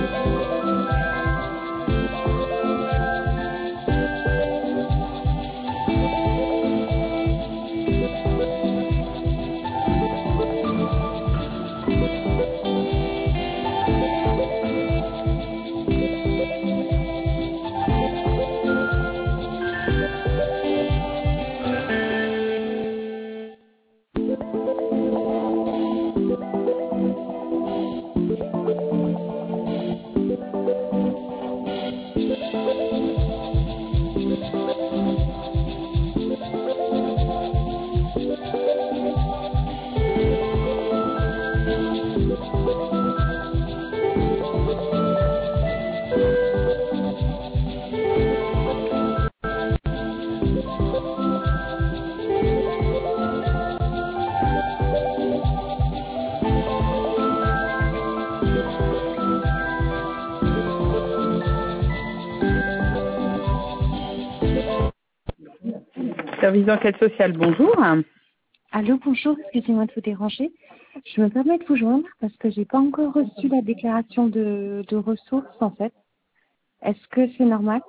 Service d'enquête sociale, bonjour. Allô, bonjour, excusez-moi de vous déranger. Je me permets de vous joindre parce que j'ai pas encore reçu la déclaration de ressources en fait. Est-ce que c'est normal?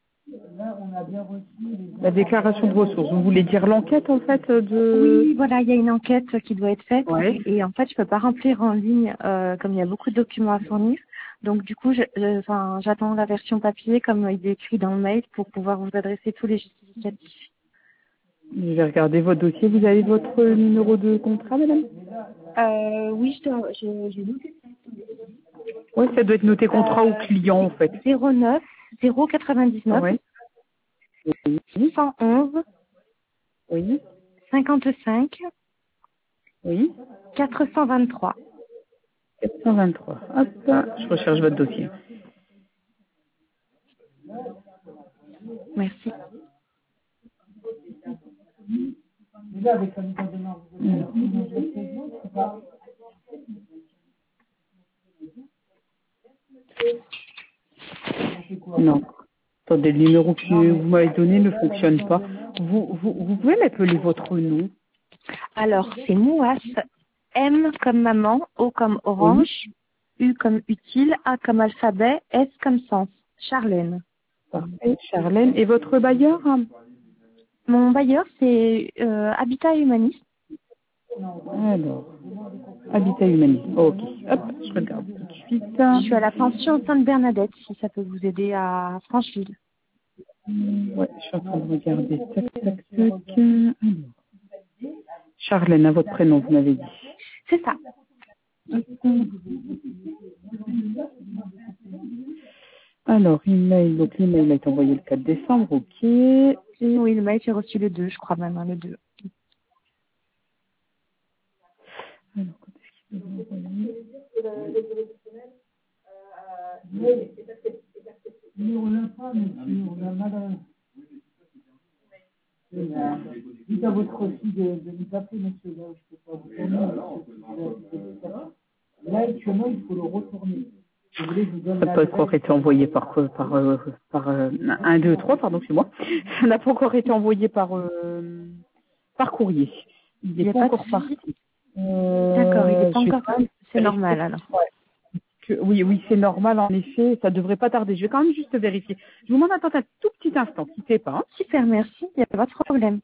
La déclaration de ressources, vous voulez dire l'enquête en fait de... Oui, voilà, il y a une enquête qui doit être faite Ouais. et en fait je peux pas remplir en ligne comme il y a beaucoup de documents à fournir. Donc du coup, j'attends la version papier comme il est écrit dans le mail pour pouvoir vous adresser tous les justificatifs. Je vais regarder votre dossier. Vous avez votre numéro de contrat, madame? Oui, j'ai noté Oui, ça doit être noté contrat au client en fait. 09 099 Oui. 111 Oui. 55 Oui. 423. 423. Hop, je recherche votre dossier. Merci. Non. Attendez, le numéro que vous m'avez donné ne fonctionne pas. Vous pouvez m'appeler votre nom? Alors, c'est Mouas, M comme maman, O comme orange, U comme utile, A comme alphabet, S comme sens. Charlène. Parfait, Charlène. Et votre bailleur? Mon bailleur, c'est Habitat Humaniste. Alors, Habitat Humaniste. Ok. Hop, je regarde tout de suite. Je suis à la pension Sainte-Bernadette, si ça peut vous aider à Francheville. Ouais, je suis en train de regarder. Tac, tac, tac. Alors, Charlène, à votre prénom, vous m'avez dit. C'est ça. Alors, email. Donc, l'email a été envoyé le 4 décembre. Ok. Et... Oui, le mail, j'ai reçu le 2, je crois même, le 2. Alors, quand est-ce qu'il vous envoyer? Dites à votre fille de nous appeler, monsieur. Là, je peux pas vous donner. Là, actuellement, il faut le retourner. Ça n'a pas encore été envoyé par 1, 2, 3, pardon, c'est moi. Ça n'a pas encore été envoyé par courrier. Il n'est pas encore parti. D'accord, il n'est pas encore parti. C'est normal alors. Oui, c'est normal en effet. Ça devrait pas tarder. Je vais quand même juste vérifier. Je vous demande d'attendre un tout petit instant. Quittez pas. Super, merci. Il n'y a pas de problème.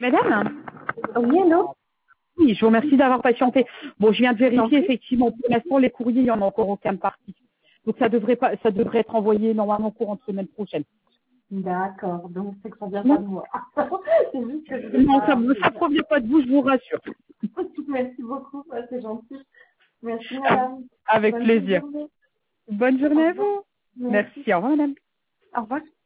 Madame? Oui, allô? Oui, je vous remercie d'avoir patienté. Bon, je viens de J'en vérifier, prie. effectivement, pour l'instant, les courriers, il n'y en a encore aucun parti. Donc, ça devrait être envoyé normalement courant de semaine prochaine. D'accord, donc c'est que ça vient pas de Non, moi. C'est juste que je vais non, pas... ça provient pas de vous, je vous rassure. Merci beaucoup, c'est gentil. Merci, Ah, madame. avec Bonne fin de plaisir. journée. Bonne Au journée à revoir. vous. Merci. Merci, au revoir, madame. Au revoir.